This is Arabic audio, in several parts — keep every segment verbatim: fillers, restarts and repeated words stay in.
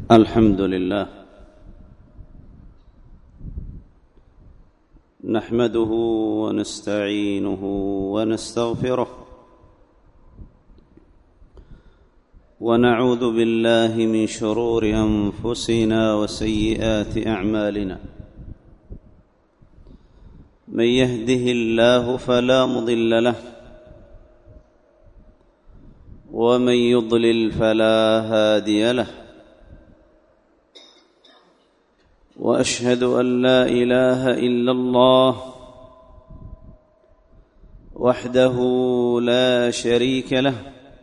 الحمد لله نحمده ونستعينه ونستغفره ونعوذ بالله من شرور أنفسنا وسيئات أعمالنا. من يهده الله فلا مضل له ومن يضلل فلا هادي له، وأشهد أن لا إله إلا الله وحده لا شريك له،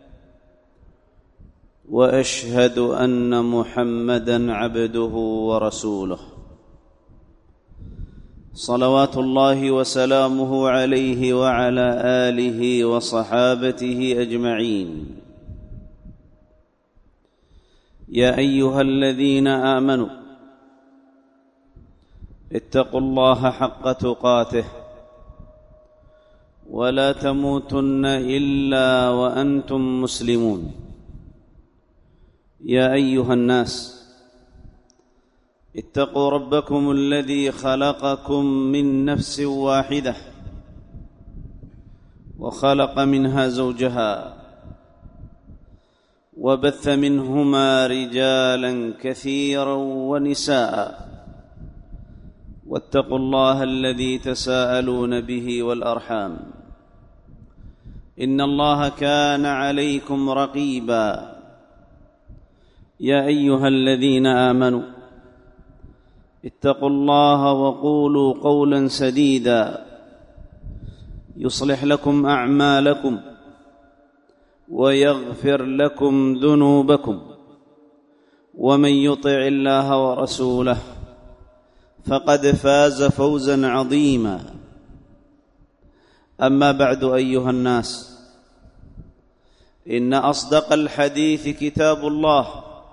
وأشهد أن محمدًا عبده ورسوله صلوات الله وسلامه عليه وعلى آله وصحابته أجمعين. يا أيها الذين آمنوا اتقوا الله حق تقاته ولا تموتن إلا وأنتم مسلمون. يا أيها الناس اتقوا ربكم الذي خلقكم من نفس واحدة وخلق منها زوجها وبث منهما رجالا كثيرا ونساء، واتقوا الله الذي تساءلون به والأرحام إن الله كان عليكم رقيبا. يا أيها الذين آمنوا اتقوا الله وقولوا قولا سديدا يصلح لكم أعمالكم ويغفر لكم ذنوبكم، ومن يطع الله ورسوله فقد فاز فوزا عظيما. أما بعد أيها الناس، إن أصدق الحديث كتاب الله،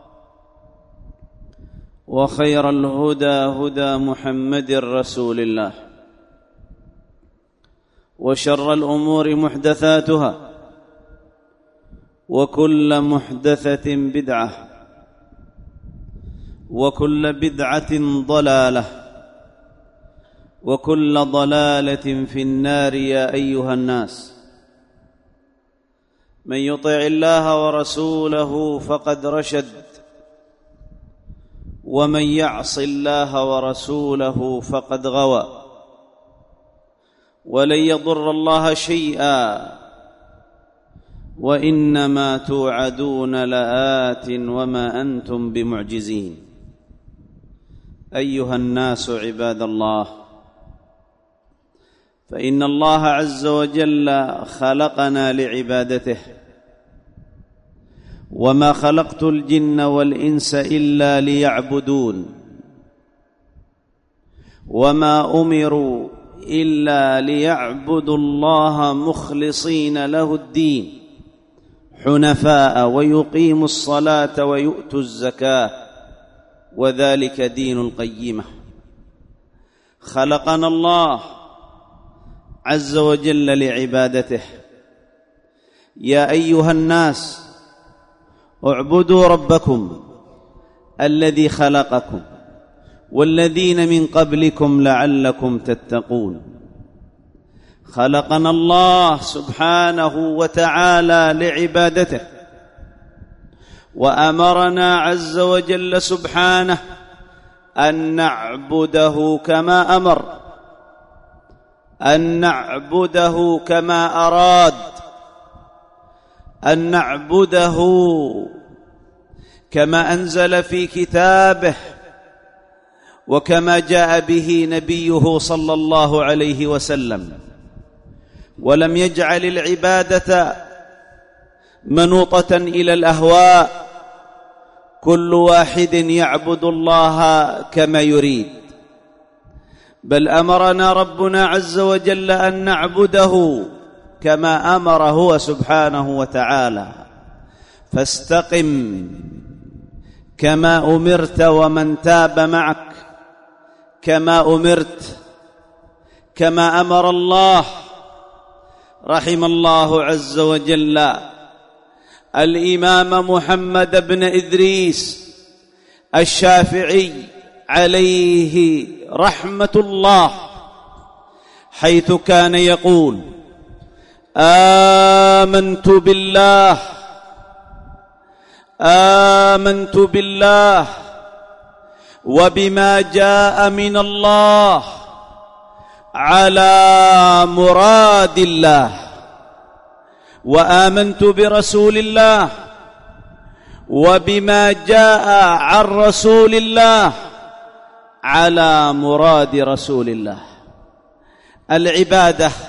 وخير الهدى هدى محمد رسول الله، وشر الأمور محدثاتها، وكل محدثة بدعة، وكل بدعة ضلالة، وكل ضلالة في النار. يا أيها الناس، من يطع الله ورسوله فقد رشد، ومن يعص الله ورسوله فقد غوى، ولن يضر الله شيئا، وإنما توعدون لآت وما أنتم بمعجزين. أيها الناس عباد الله، فإن الله عز وجل خلقنا لعبادته، وما خلقت الجن والإنس إلا ليعبدون، وما أمروا إلا ليعبدوا الله مخلصين له الدين حنفاء، ويقيموا الصلاة ويؤتوا الزكاة، وذلك دين القيمة. خلقنا الله عز وجل لعبادته. يا أيها الناس، اعبدوا ربكم الذي خلقكم والذين من قبلكم لعلكم تتقون. خلقنا الله سبحانه وتعالى لعبادته، وأمرنا عز وجل سبحانه أن نعبده كما أمر، أن نعبده كما أراد، أن نعبده كما أنزل في كتابه، وكما جاء به نبيه صلى الله عليه وسلم، ولم يجعل العبادة منوطة إلى الأهواء، كل واحد يعبد الله كما يريد، بل أمرنا ربنا عز وجل أن نعبده كما أمر هو سبحانه وتعالى. فاستقم كما أمرت ومن تاب معك كما أمرت، كما أمر الله. رحم الله عز وجل الإمام محمد بن إدريس الشافعي عليه رحمة الله، حيث كان يقول: آمنت بالله آمنت بالله وبما جاء من الله على مراد الله، وآمنت برسول الله وبما جاء عن رسول الله على مراد رسول الله. العبادة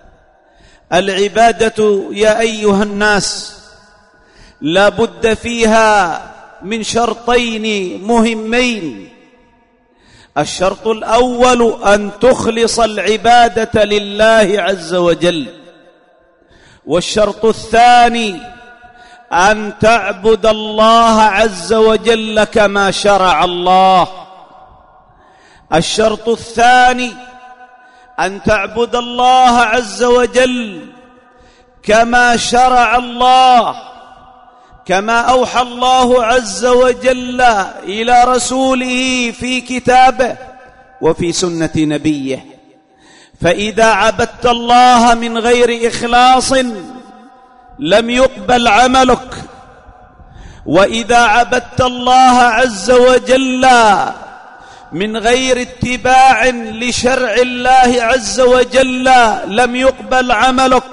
العبادة يا أيها الناس لا بد فيها من شرطين مهمين. الشرط الأول أن تخلص العبادة لله عز وجل، والشرط الثاني أن تعبد الله عز وجل كما شرع الله. الشرط الثاني أن تعبد الله عز وجل كما شرع الله، كما أوحى الله عز وجل إلى رسوله في كتابه وفي سنة نبيه. فإذا عبدت الله من غير إخلاص لم يقبل عملك، وإذا عبدت الله عز وجل من غير اتباع لشرع الله عز وجل لم يقبل عملك.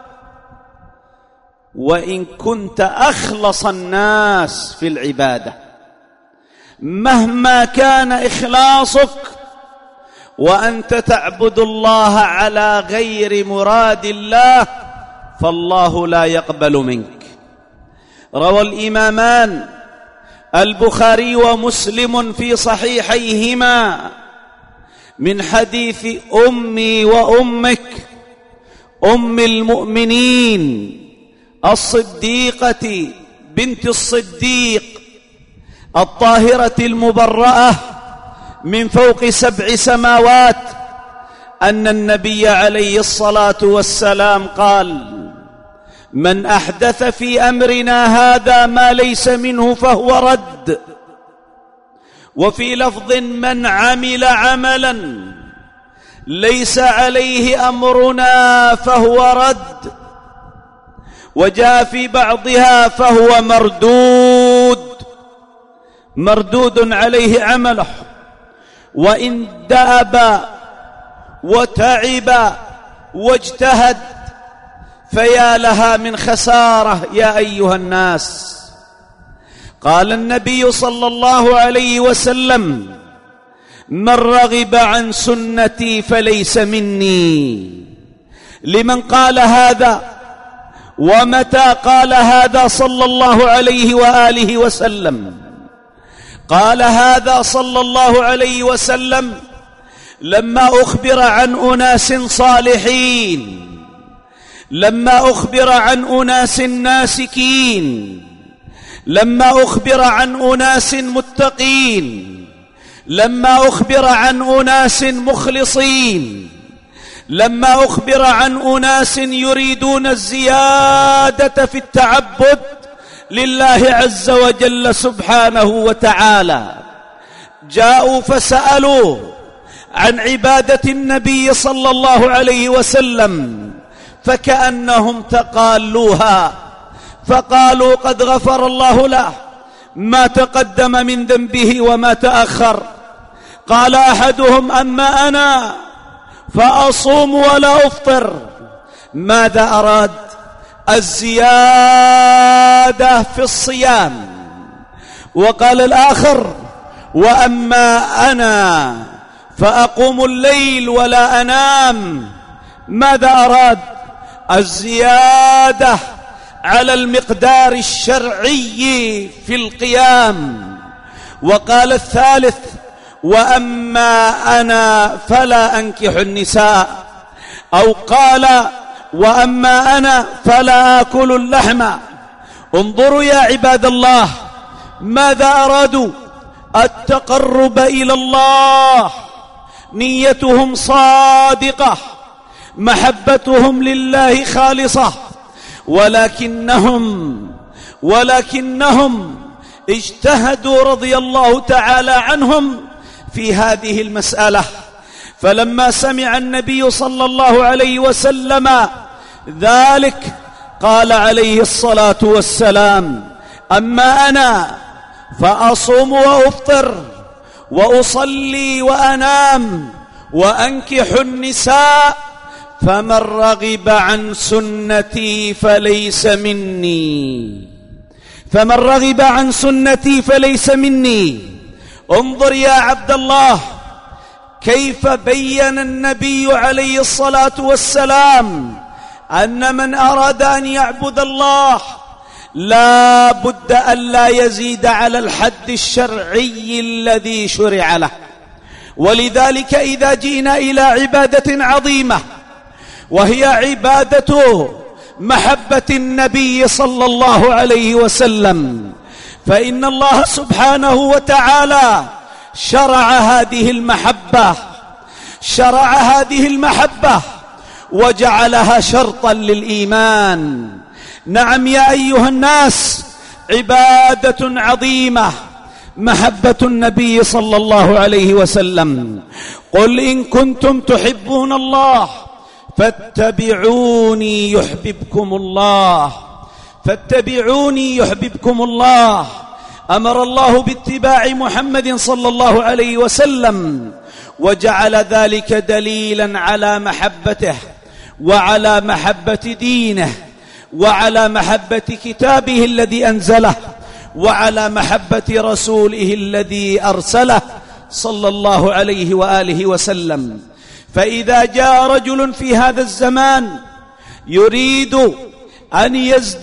وإن كنت أخلص الناس في العبادة، مهما كان إخلاصك وأنت تعبد الله على غير مراد الله، فالله لا يقبل منك. روى الإمامان البخاري ومسلم في صحيحيهما من حديث أمي وأمك أم المؤمنين الصديقة بنت الصديق الطاهرة المبرأة من فوق سبع سماوات أن النبي عليه الصلاة والسلام قال: من أحدث في أمرنا هذا ما ليس منه فهو رد. وفي لفظ: من عمل عملا ليس عليه أمرنا فهو رد. وجاء في بعضها: فهو مردود، مردود عليه عمله، وإن دأب وتعب واجتهد فيا لها من خسارة يا أيها الناس. قال النبي صلى الله عليه وسلم: من رغب عن سنتي فليس مني. لمن قال هذا ومتى قال هذا صلى الله عليه وآله وسلم؟ قال هذا صلى الله عليه وسلم لما أخبر عن أناس صالحين، لما أخبر عن أناس ناسكين، لما أخبر عن أناس متقين، لما أخبر عن أناس مخلصين، لما أخبر عن أناس يريدون الزيادة في التعبد لله عز وجل سبحانه وتعالى. جاءوا فسألوا عن عبادة النبي صلى الله عليه وسلم فكأنهم تقالوها، فقالوا: قد غفر الله له ما تقدم من ذنبه وما تأخر. قال أحدهم: أما أنا فأصوم ولا أفطر. ماذا أراد؟ الزيادة في الصيام. وقال الآخر: وأما أنا فأقوم الليل ولا أنام. ماذا أراد؟ الزيادة على المقدار الشرعي في القيام. وقال الثالث: وأما أنا فلا أنكح النساء. أو قال: وأما أنا فلا آكل اللحم. انظروا يا عباد الله ماذا أرادوا؟ التقرب إلى الله، نيتهم صادقة، محبتهم لله خالصة، ولكنهم ولكنهم اجتهدوا رضي الله تعالى عنهم في هذه المسألة. فلما سمع النبي صلى الله عليه وسلم ذلك قال عليه الصلاة والسلام: أما أنا فأصوم وأفطر وأصلي وأنام وأنكح النساء، فمن رغب عن سنتي فليس مني فمن رغب عن سنتي فليس مني. انظر يا عبد الله كيف بين النبي عليه الصلاة والسلام أن من أراد أن يعبد الله لا بد أن لا يزيد على الحد الشرعي الذي شرع له. ولذلك إذا جئنا إلى عبادة عظيمة وهي عبادة محبة النبي صلى الله عليه وسلم، فإن الله سبحانه وتعالى شرع هذه المحبة شرع هذه المحبة وجعلها شرطا للإيمان. نعم يا أيها الناس، عبادة عظيمة محبة النبي صلى الله عليه وسلم. قل إن كنتم تحبون الله فاتبعوني يحببكم الله فاتبعوني يحببكم الله. أمر الله باتباع محمد صلى الله عليه وسلم وجعل ذلك دليلا على محبته وعلى محبة دينه وعلى محبة كتابه الذي أنزله وعلى محبة رسوله الذي أرسله صلى الله عليه وآله وسلم. فإذا جاء رجل في هذا الزمان يريد أن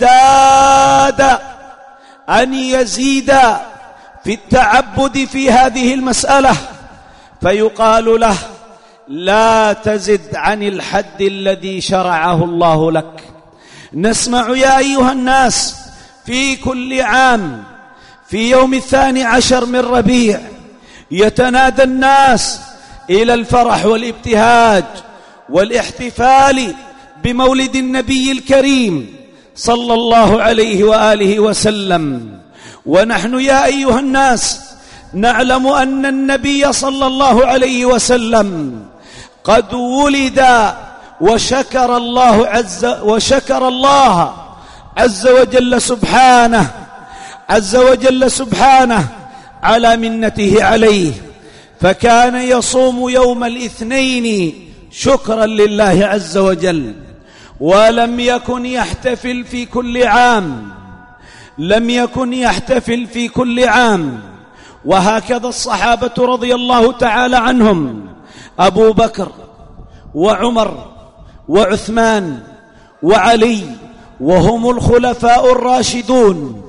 يزداد أن يزيد في التعبد في هذه المسألة فيقال له: لا تزد عن الحد الذي شرعه الله لك. نسمع يا أيها الناس في كل عام في يوم الثاني عشر من ربيع يتنادى الناس إلى الفرح والابتهاج والاحتفال بمولد النبي الكريم صلى الله عليه وآله وسلم. ونحن يا أيها الناس نعلم أن النبي صلى الله عليه وسلم قد ولد وشكر الله عز وشكر الله عز وجل سبحانه عز وجل سبحانه على منته عليه، فكان يصوم يوم الاثنين شكرا لله عز وجل، ولم يكن يحتفل في كل عام لم يكن يحتفل في كل عام. وهكذا الصحابة رضي الله تعالى عنهم، أبو بكر وعمر وعثمان وعلي، وهم الخلفاء الراشدون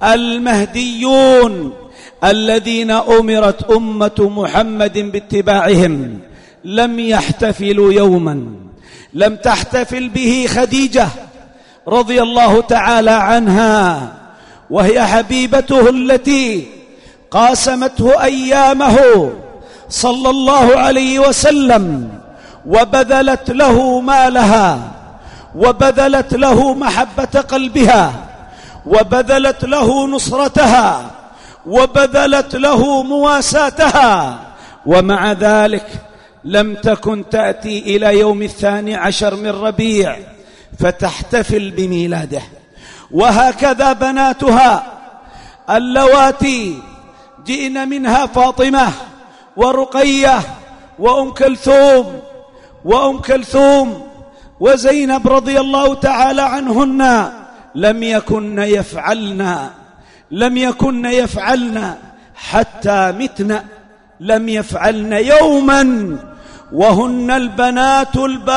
المهديون الذين أمرت أمة محمد باتباعهم، لم يحتفلوا يوما لم تحتفل به خديجة رضي الله تعالى عنها، وهي حبيبته التي قاسمته أيامه صلى الله عليه وسلم، وبذلت له مالها وبذلت له محبة قلبها وبذلت له نصرتها وبذلت له مواساتها، ومع ذلك لم تكن تأتي إلى يوم الثاني عشر من ربيع فتحتفل بميلاده. وهكذا بناتها اللواتي جئن منها فاطمة ورقية وأم كلثوم وأم كلثوم وزينب رضي الله تعالى عنهن لم يكن يفعلن لم يكن يفعلن حتى متن، لم يفعلن يوما وهن البنات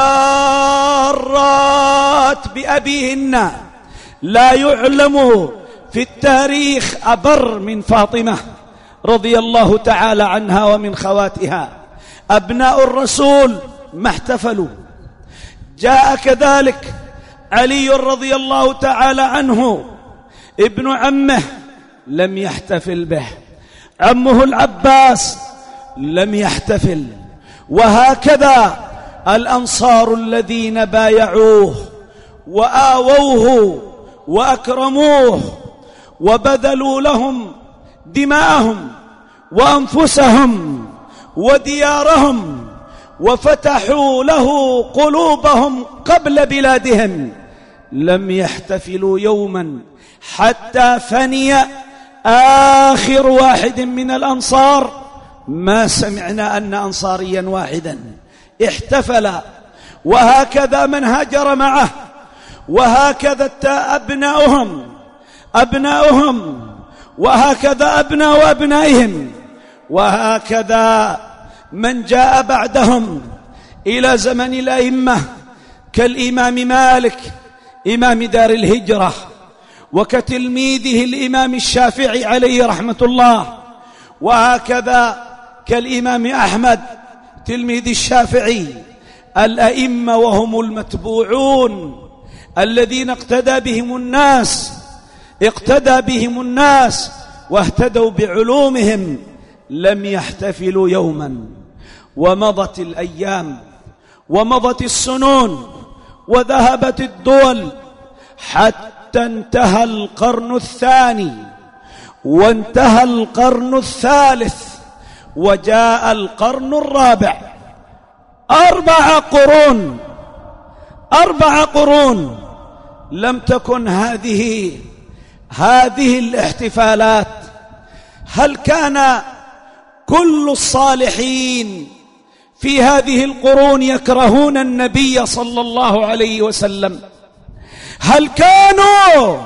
البارات بأبيهن. لا يعلم في التاريخ أبر من فاطمة رضي الله تعالى عنها ومن خواتها. أبناء الرسول ما احتفلوا. جاء كذلك علي رضي الله تعالى عنه ابن عمه لم يحتفل به، عمه العباس لم يحتفل. وهكذا الأنصار الذين بايعوه وآووه وأكرموه وبذلوا لهم دماءهم وأنفسهم وديارهم، وفتحوا له قلوبهم قبل بلادهم، لم يحتفلوا يوما حتى فني آخر واحد من الأنصار. ما سمعنا أن أنصاريا واحدا احتفل. وهكذا من هاجر معه، وهكذا أبناؤهم أبناؤهم وهكذا أبناء أبنائهم، وهكذا من جاء بعدهم إلى زمن الأئمة كالإمام مالك إمام دار الهجرة، وكتلميذه الإمام الشافعي عليه رحمة الله، وهكذا كالإمام أحمد تلميذ الشافعي. الأئمة وهم المتبوعون الذين اقتدى بهم الناس اقتدى بهم الناس واهتدوا بعلومهم، لم يحتفلوا يوما. ومضت الأيام ومضت السنون وذهبت الدول حتى انتهى القرن الثاني وانتهى القرن الثالث وجاء القرن الرابع. أربع قرون أربع قرون لم تكن هذه هذه الاحتفالات. هل كان كل الصالحين في هذه القرون يكرهون النبي صلى الله عليه وسلم؟ هل كانوا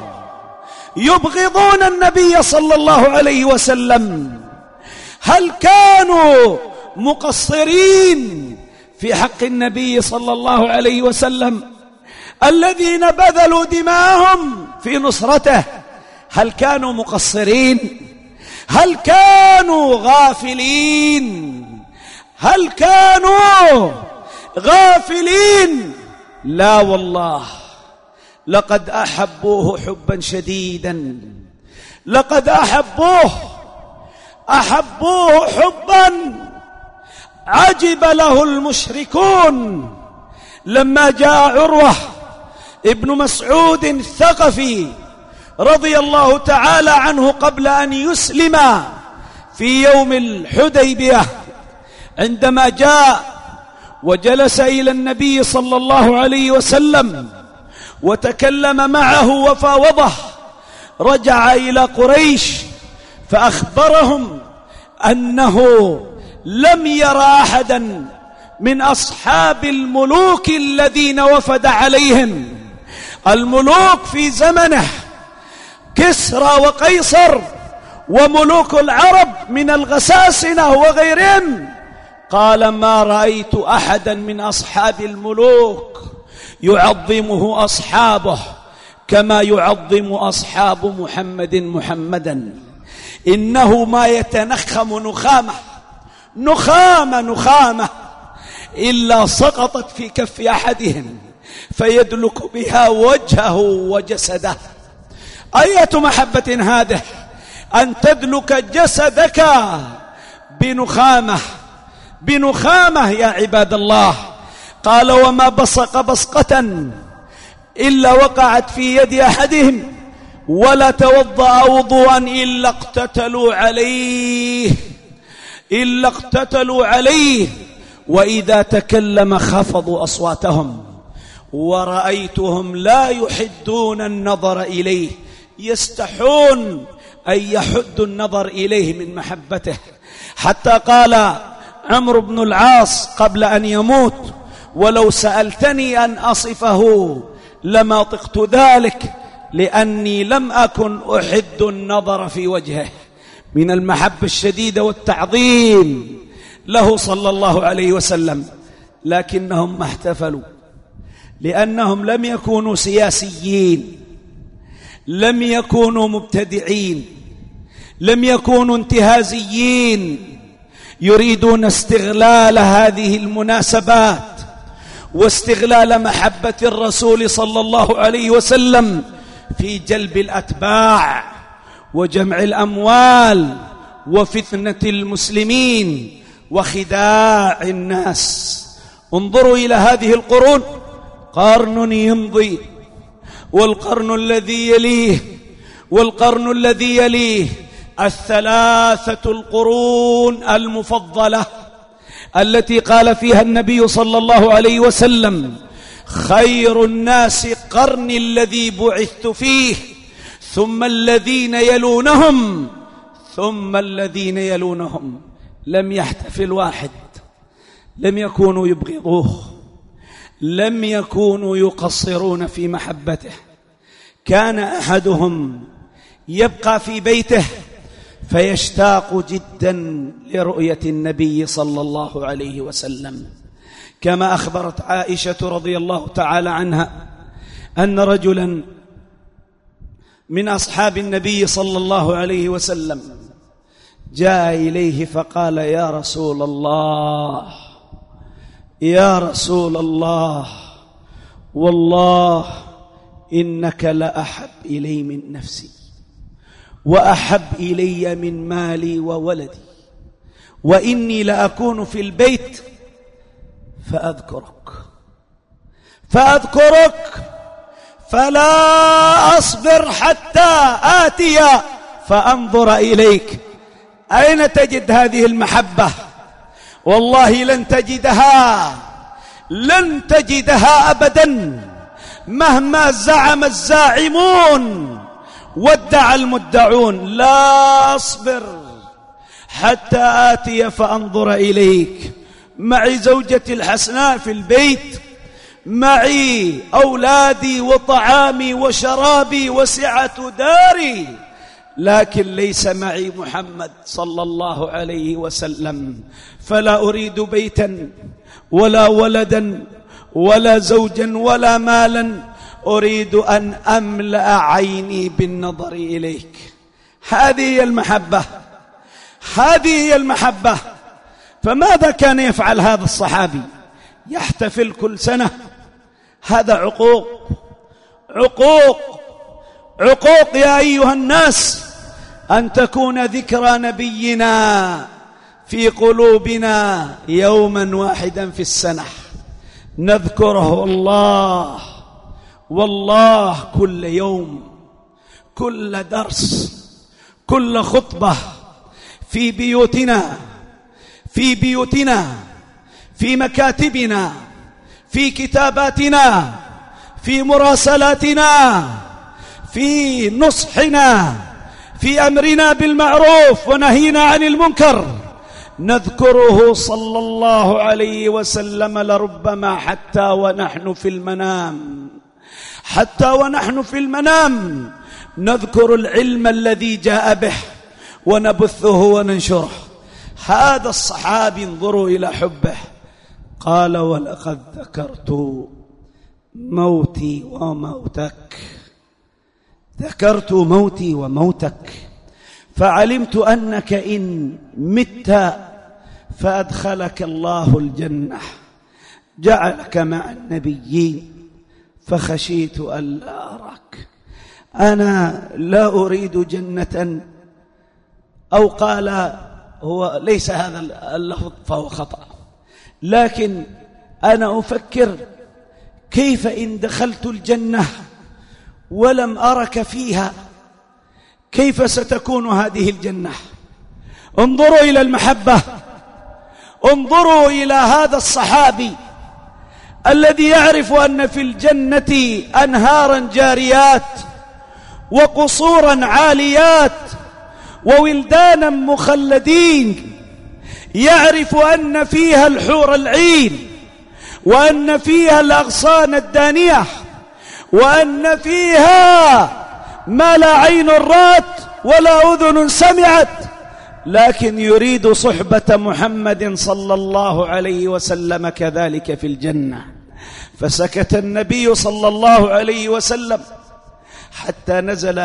يبغضون النبي صلى الله عليه وسلم؟ هل كانوا مقصرين في حق النبي صلى الله عليه وسلم الذين بذلوا دماءهم في نصرته؟ هل كانوا مقصرين؟ هل كانوا غافلين؟ هل كانوا غافلين؟ لا والله، لقد أحبوه حبا شديدا، لقد أحبوه أحبوه حبا عجب له المشركون لما جاء عروة ابن مسعود الثقفي رضي الله تعالى عنه قبل أن يسلم في يوم الحديبية، عندما جاء وجلس إلى النبي صلى الله عليه وسلم وتكلم معه وفاوضه، رجع إلى قريش فأخبرهم أنه لم يرى أحدا من أصحاب الملوك الذين وفد عليهم، الملوك في زمنه كسرى وقيصر وملوك العرب من الغساسنة وغيرهم، قال ما رأيت أحدا من أصحاب الملوك يعظمه أصحابه كما يعظم أصحاب محمد محمدا، إنه ما يتنخم نخامة نخامة نخامة إلا سقطت في كف أحدهم فيدلك بها وجهه وجسده. أية محبة هذه أن تدلك جسدك بنخامة بنخامة يا عباد الله. قال وما بصق بصقة إلا وقعت في يد أحدهم ولا توضأ وضوءا إلا اقتتلوا عليه إلا اقتتلوا عليه وإذا تكلم خفضوا أصواتهم، ورأيتهم لا يحدون النظر إليه، يستحون أن يحدوا النظر إليه من محبته، حتى قال عمرو بن العاص قبل أن يموت ولو سألتني أن أصفه لما طقت ذلك لأني لم أكن أحد النظر في وجهه، من المحبة الشديدة والتعظيم له صلى الله عليه وسلم. لكنهم ما احتفلوا لأنهم لم يكونوا سياسيين، لم يكونوا مبتدعين، لم يكونوا انتهازيين، يريدون استغلال هذه المناسبات واستغلال محبة الرسول صلى الله عليه وسلم في جلب الأتباع وجمع الأموال وفتنة المسلمين وخداع الناس. انظروا إلى هذه القرون، قرن يمضي والقرن الذي يليه والقرن الذي يليه، الثلاثة القرون المفضلة التي قال فيها النبي صلى الله عليه وسلم: خير الناس قرني الذي بعثت فيه، ثم الذين يلونهم، ثم الذين يلونهم. لم يحتفل واحد، لم يكونوا يبغضوه، لم يكونوا يقصرون في محبته. كان أحدهم يبقى في بيته فيشتاق جدا لرؤية النبي صلى الله عليه وسلم، كما أخبرت عائشة رضي الله تعالى عنها أن رجلا من أصحاب النبي صلى الله عليه وسلم جاء إليه فقال: يا رسول الله، يا رسول الله، والله إنك لأحب إلي من نفسي، وأحب إلي من مالي وولدي، وإني لأكون في البيت فأذكرك فأذكرك فلا أصبر حتى آتي فأنظر إليك. أين تجد هذه المحبة؟ والله لن تجدها، لن تجدها أبدا، مهما زعم الزاعمون وادعى المدعون. لا أصبر حتى آتي فأنظر إليك. معي زوجتي الحسناء في البيت، معي أولادي وطعامي وشرابي وسعة داري، لكن ليس معي محمد صلى الله عليه وسلم. فلا أريد بيتا ولا ولدا ولا زوجا ولا مالا، أريد أن أملأ عيني بالنظر إليك. هذه هي المحبة، هذه هي المحبة. فماذا كان يفعل هذا الصحابي؟ يحتفل كل سنة. هذا عقوق، عقوق، عقوق يا أيها الناس، أن تكون ذكرى نبينا في قلوبنا يوما واحدا في السنة، نذكره والله والله كل يوم، كل درس، كل خطبة، في بيوتنا، في بيوتنا، في مكاتبنا، في كتاباتنا، في مراسلاتنا، في نصحنا، في أمرنا بالمعروف ونهينا عن المنكر، نذكره صلى الله عليه وسلم لربما حتى ونحن في المنام، حتى ونحن في المنام نذكر العلم الذي جاء به ونبثه وننشره. هذا الصحابي انظروا إلى حبه، قال: ولقد ذكرت موتي وموتك، ذكرت موتي وموتك، فعلمت أنك إن مت فأدخلك الله الجنة، جعلك مع النبيين، فخشيت ألا أراك. أنا لا أريد جنة، أو قال هو ليس هذا اللفظ فهو خطأ، لكن أنا أفكر كيف إن دخلت الجنة ولم أرك فيها، كيف ستكون هذه الجنة؟ انظروا إلى المحبة، انظروا إلى هذا الصحابي الذي يعرف أن في الجنة أنهارا جاريات وقصورا عاليات وولدانا مخلدين، يعرف أن فيها الحور العين، وأن فيها الأغصان الدانية، وأن فيها ما لا عين رأت ولا أذن سمعت، لكن يريد صحبة محمد صلى الله عليه وسلم كذلك في الجنة. فسكت النبي صلى الله عليه وسلم حتى نزل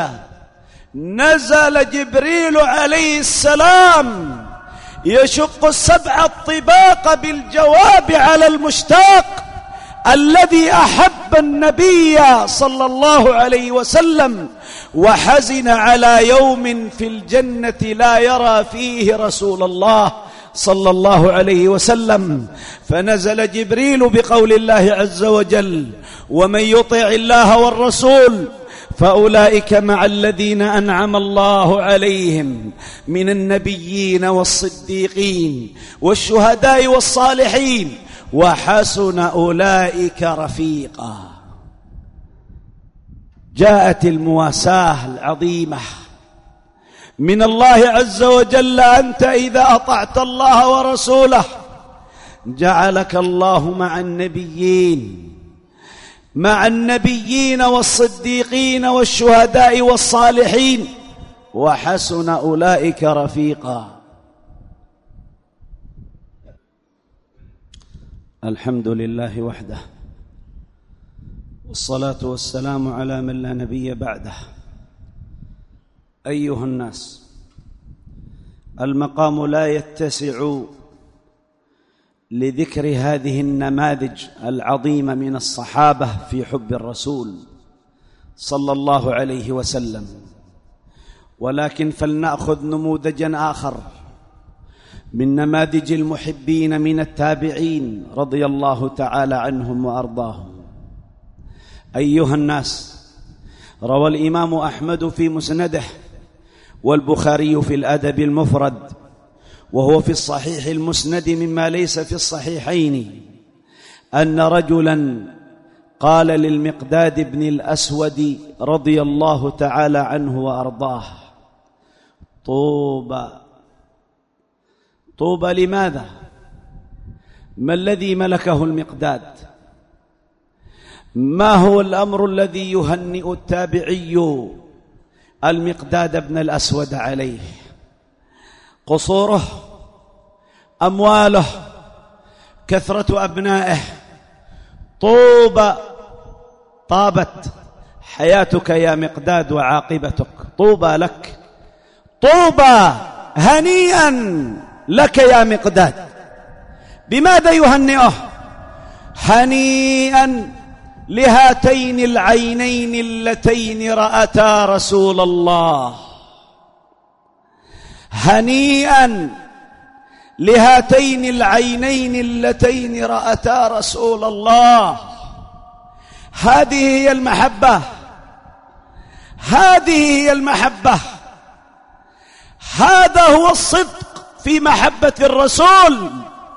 نزل جبريل عليه السلام يشق السبع الطباق بالجواب على المشتاق الذي أحب النبي صلى الله عليه وسلم، وحزن على يوم في الجنة لا يرى فيه رسول الله صلى الله عليه وسلم. فنزل جبريل بقول الله عز وجل: ومن يطع الله والرسول فأولئك مع الذين أنعم الله عليهم من النبيين والصديقين والشهداء والصالحين وحسن أولئك رفيقا. جاءت المواساة العظيمة من الله عز وجل. أنت إذا أطعت الله ورسوله جعلك الله مع النبيين مع النبيين والصديقين والشهداء والصالحين وحسن أولئك رفيقا. الحمد لله وحده، والصلاة والسلام على من لا نبي بعده. أيها الناس، المقام لا يتسع لذكر هذه النماذج العظيمة من الصحابة في حب الرسول صلى الله عليه وسلم، ولكن فلنأخذ نموذجا آخر من نماذج المحبين من التابعين رضي الله تعالى عنهم وأرضاهم. أيها الناس، روى الإمام أحمد في مسنده والبخاري في الأدب المفرد وهو في الصحيح المسند مما ليس في الصحيحين أن رجلا قال للمقداد بن الأسود رضي الله تعالى عنه وأرضاه: طوبى طوبى لماذا؟ ما الذي ملكه المقداد؟ ما هو الأمر الذي يهنئ التابعي المقداد بن الأسود عليه؟ قصوره، أمواله، كثرة أبنائه. طوبى، طابت حياتك يا مقداد وعاقبتك، طوبى لك، طوبى، هنيئا لك يا مقداد. بماذا يهنئه؟ هنيئا لهاتين العينين اللتين رأتا رسول الله، هنيئا لهاتين العينين اللتين رأتا رسول الله. هذه هي المحبة، هذه هي المحبة، هذا هو الصدق في محبة الرسول.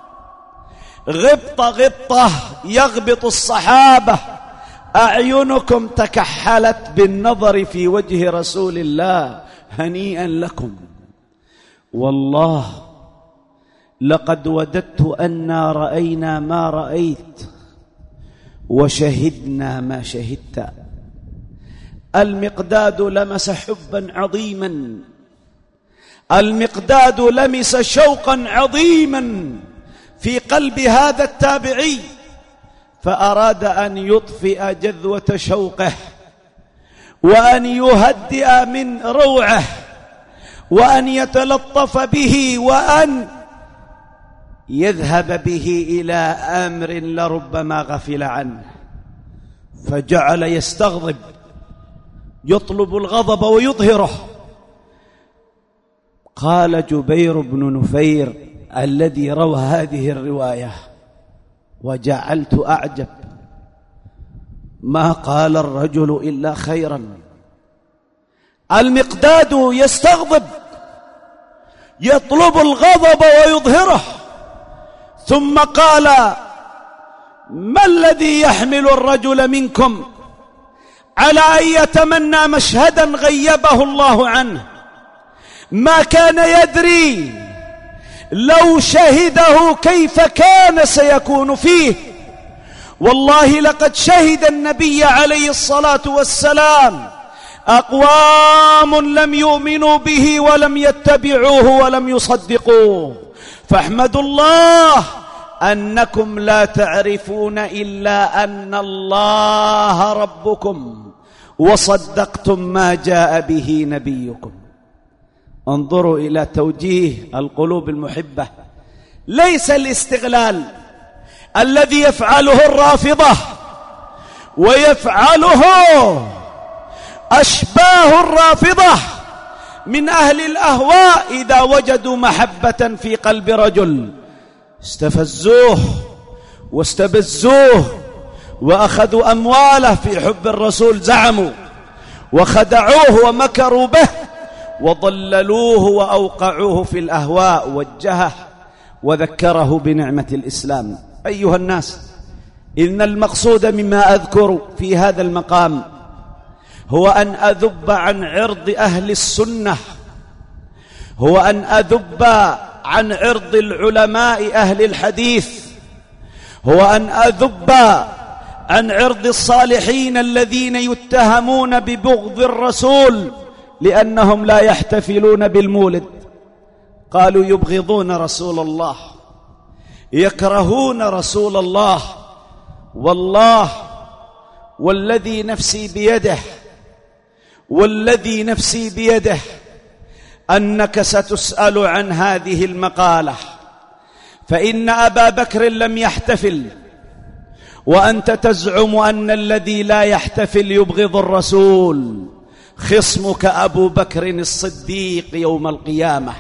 غبطة غبطة يغبط الصحابة، أعينكم تكحلت بالنظر في وجه رسول الله، هنيئا لكم. والله لقد وددت أنا رأينا ما رأيت وشهدنا ما شهدت. المقداد لمس حبا عظيما، المقداد لمس شوقا عظيما في قلب هذا التابعي، فأراد أن يطفئ جذوة شوقه وأن يهدئ من روعه وأن يتلطف به وأن يذهب به إلى أمر لربما غفل عنه، فجعل يستغضب، يطلب الغضب ويظهره. قال جبير بن نفير الذي روى هذه الرواية: وجعلت أعجب، ما قال الرجل إلا خيرا. المقداد يستغضب، يطلب الغضب ويظهره، ثم قال: ما الذي يحمل الرجل منكم على أن يتمنى مشهدا غيبه الله عنه؟ ما كان يدري لو شهده كيف كان سيكون فيه. والله لقد شهد النبي عليه الصلاة والسلام أقوام لم يؤمنوا به ولم يتبعوه ولم يصدقوه، فاحمدوا الله أنكم لا تعرفون إلا أن الله ربكم وصدقتم ما جاء به نبيكم. انظروا إلى توجيه القلوب المحبة، ليس الاستغلال الذي يفعله الرافضة ويفعله أشباه الرافضة من أهل الأهواء. إذا وجدوا محبة في قلب رجل استفزوه واستبزوه وأخذوا أمواله في حب الرسول، زعموا وخدعوه ومكروا به وضللوه وأوقعوه في الأهواء، وجهه وذكره بنعمة الإسلام. أيها الناس، إن المقصود مما أذكر في هذا المقام هو أن أذب عن عرض أهل السنة، هو أن أذب عن عرض العلماء أهل الحديث، هو أن أذب عن عرض الصالحين الذين يتهمون ببغض الرسول لأنهم لا يحتفلون بالمولد. قالوا يبغضون رسول الله، يكرهون رسول الله. والله والذي نفسي بيده، والذي نفسي بيده أنك ستسأل عن هذه المقالة، فإن أبا بكر لم يحتفل، وأنت تزعم أن الذي لا يحتفل يبغض الرسول. خصمك أبو بكر الصديق يوم القيامة،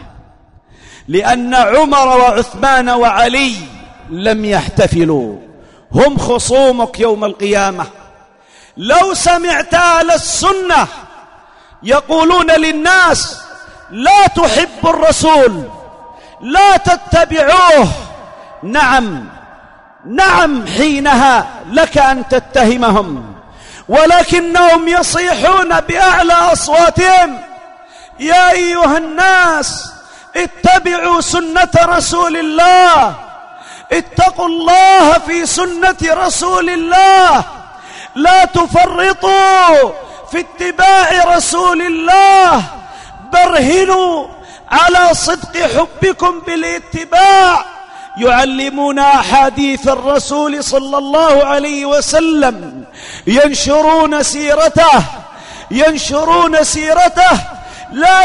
لأن عمر وعثمان وعلي لم يحتفلوا، هم خصومك يوم القيامة. لو سمعت أهل السنة يقولون للناس لا تحب الرسول، لا تتبعوه، نعم نعم حينها لك أن تتهمهم، ولكنهم يصيحون بأعلى أصواتهم يا أيها الناس اتبعوا سنة رسول الله، اتقوا الله في سنة رسول الله، لا تفرطوا في اتباع رسول الله، برهنوا على صدق حبكم بالاتباع. يعلمون أحاديث الرسول صلى الله عليه وسلم، ينشرون سيرته ينشرون سيرته لا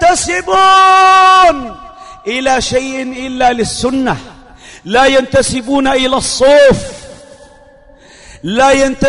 ينتسبون إلى شيء إلا للسنة، لا ينتسبون إلى الصوف، لا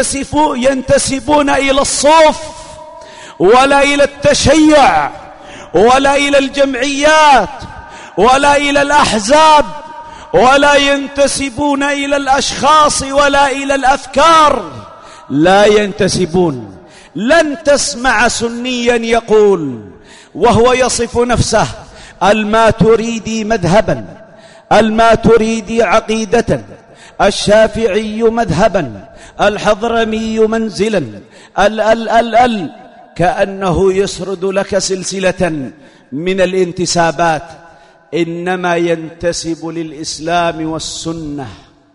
ينتسبون إلى الصوف ولا إلى التشيع ولا إلى الجمعيات ولا إلى الأحزاب، ولا ينتسبون إلى الأشخاص ولا إلى الأفكار، لا ينتسبون. لن تسمع سنيا يقول وهو يصف نفسه الماتريدي مذهبا، الماتريدي عقيدة، الشافعي مذهبا، الحضرمي منزلا، ال ال ال ال كأنه يسرد لك سلسلة من الانتسابات. إنما ينتسب للإسلام والسنة،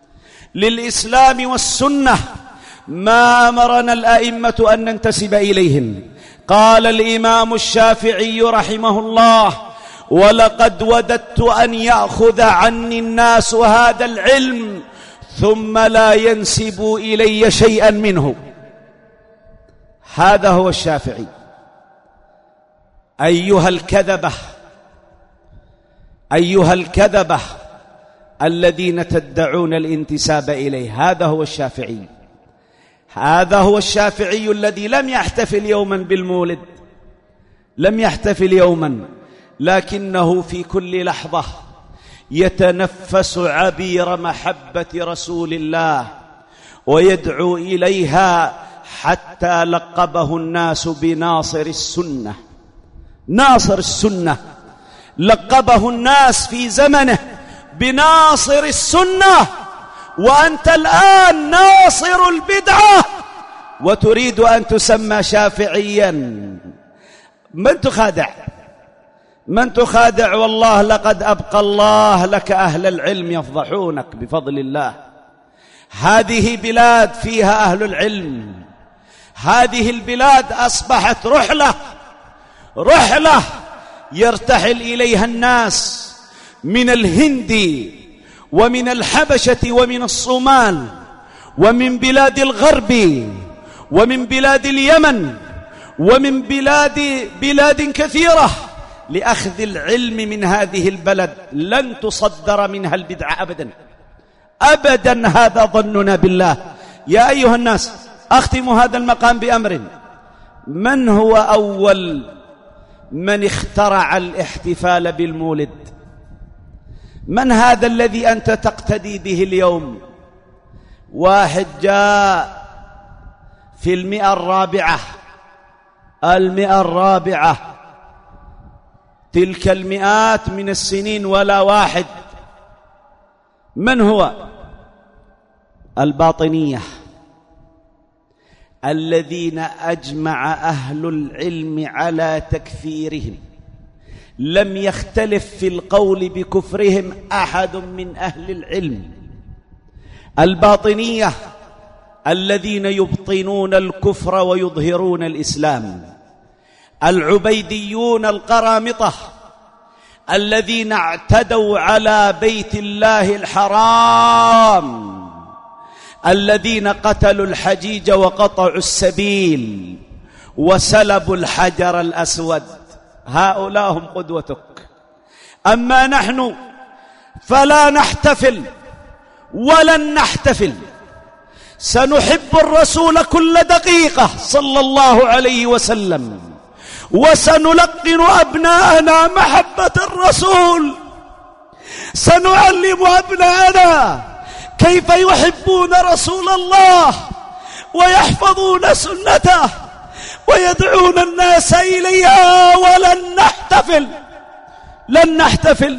للإسلام والسنة، ما أمرنا الأئمة أن ننتسب إليهم. قال الإمام الشافعي رحمه الله: ولقد وددت أن يأخذ عني الناس هذا العلم ثم لا ينسبوا إلي شيئا منه. هذا هو الشافعي. أيها الكذبة، أيها الكذبة الذين تدعون الانتساب إليه، هذا هو الشافعي. هذا هو الشافعي الذي لم يحتفل يوما بالمولد، لم يحتفل يوما، لكنه في كل لحظة يتنفس عبير محبة رسول الله ويدعو إليها، حتى لقبه الناس بناصر السنة. ناصر السنة لقبه الناس في زمنه بناصر السنة، وأنت الآن ناصر البدعة وتريد أن تسمى شافعيا. من تخادع؟ من تخادع؟ والله لقد أبقى الله لك أهل العلم يفضحونك بفضل الله. هذه بلاد فيها أهل العلم، هذه البلاد أصبحت رحلة رحلة يرتحل إليها الناس من الهند ومن الحبشة ومن الصومال ومن بلاد الغرب ومن بلاد اليمن ومن بلاد بلاد كثيرة لأخذ العلم من هذه البلد. لن تصدر منها البدعة أبدا أبدا، هذا ظننا بالله. يا أيها الناس، أختم هذا المقام بأمر: من هو أول من اخترع الاحتفال بالمولد؟ من هذا الذي أنت تقتدي به اليوم؟ واحد جاء في المئة الرابعة المئة الرابعة، تلك المئات من السنين ولا واحد. من هو؟ الباطنية، الذين أجمع أهل العلم على تكفيرهم، لم يختلف في القول بكفرهم أحد من أهل العلم. الباطنية الذين يبطنون الكفر ويظهرون الإسلام. العبيديون القرامطة الذين اعتدوا على بيت الله الحرام، الذين قتلوا الحجيج وقطعوا السبيل وسلبوا الحجر الأسود، هؤلاء هم قدوتك. أما نحن فلا نحتفل ولن نحتفل، سنحب الرسول كل دقيقة صلى الله عليه وسلم، وسنلقن أبناءنا محبة الرسول، سنعلم أبناءنا كيف يحبون رسول الله ويحفظون سنته ويدعون الناس إليها. ولن نحتفل لن نحتفل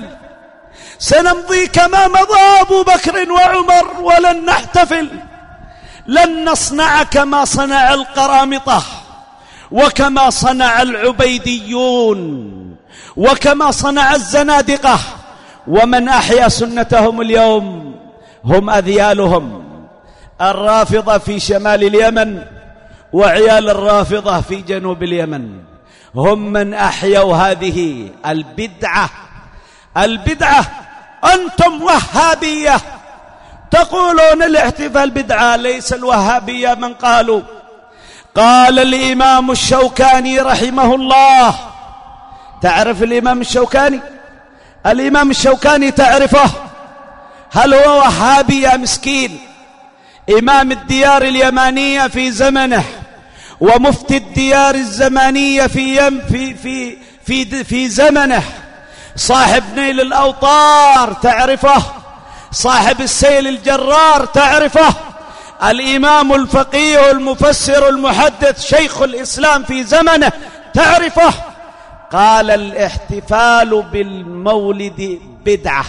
سنمضي كما مضى أبو بكر وعمر، ولن نحتفل، لن نصنع كما صنع القرامطة وكما صنع العبيديون وكما صنع الزنادقة. ومن أحيا سنتهم اليوم هم أذيالهم، الرافضة في شمال اليمن وعيال الرافضة في جنوب اليمن، هم من أحيوا هذه البدعة. البدعة أنتم وهابية تقولون الاحتفال بدعة، ليس الوهابية من قالوا. قال الإمام الشوكاني رحمه الله، تعرف الإمام الشوكاني؟ الإمام الشوكاني تعرفه؟ هل هو وهابي يا مسكين؟ إمام الديار اليمانية في زمنه ومفتي الديار الزمانية في يم في في في في زمنه، صاحب نيل الأوطار تعرفه؟ صاحب السيل الجرار تعرفه؟ الإمام الفقيه المفسر المحدث شيخ الإسلام في زمنه تعرفه؟ قال الاحتفال بالمولد بدعة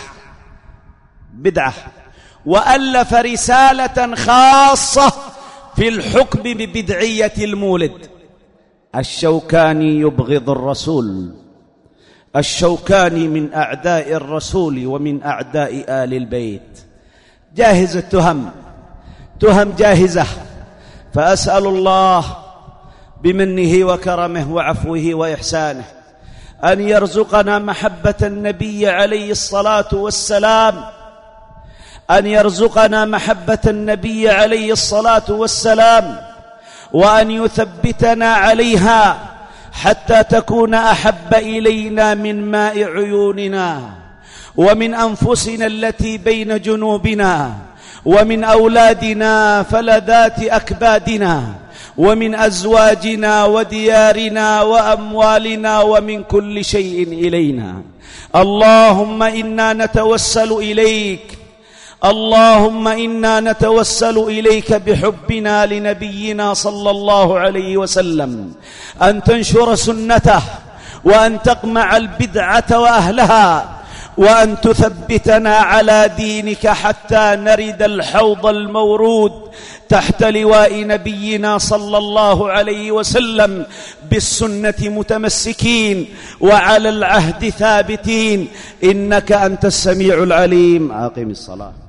بدعة، وألف رسالة خاصة في الحكم ببدعية المولد. الشوكاني يبغض الرسول، الشوكاني من أعداء الرسول ومن أعداء آل البيت. جاهز التهم، تهم جاهزة. فأسأل الله بمنه وكرمه وعفوه وإحسانه أن يرزقنا محبة النبي عليه الصلاة والسلام، أن يرزقنا محبة النبي عليه الصلاة والسلام، وأن يثبتنا عليها حتى تكون أحب إلينا من ماء عيوننا ومن أنفسنا التي بين جنوبنا ومن أولادنا فلذات أكبادنا ومن أزواجنا وديارنا وأموالنا ومن كل شيء إلينا. اللهم إنا نتوسل إليك اللهم إنا نتوسل إليك بحبنا لنبينا صلى الله عليه وسلم أن تنشر سنته وأن تقمع البدعة وأهلها وأن تثبتنا على دينك حتى نرد الحوض المورود تحت لواء نبينا صلى الله عليه وسلم بالسنة متمسكين وعلى العهد ثابتين، إنك أنت السميع العليم. أقم الصلاة.